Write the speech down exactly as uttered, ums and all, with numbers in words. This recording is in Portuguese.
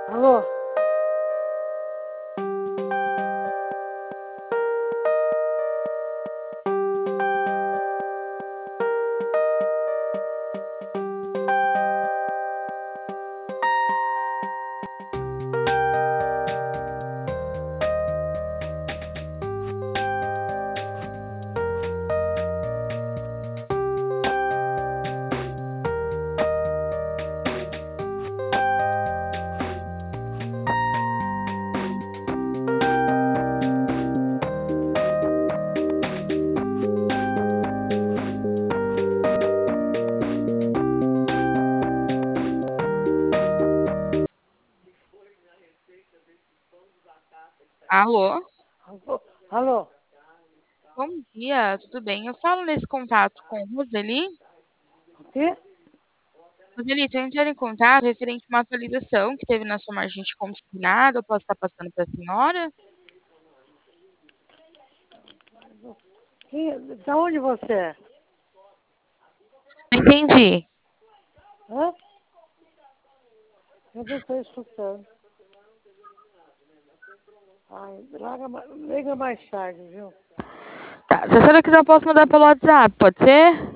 Alô? Alô, Alô? Alô? bom dia, tudo bem? Eu falo nesse contato com Roseli. O quê? Roseli, estou entrando em contato referente a uma atualização que teve na sua margem de consignado. Eu posso estar passando para a senhora? Quem, da onde você é? Entendi. Hã? Eu não estou escutando. Ai, larga, ma- liga mais tarde, viu? Tá, se a senhora quiser, eu posso mandar pelo WhatsApp, pode ser?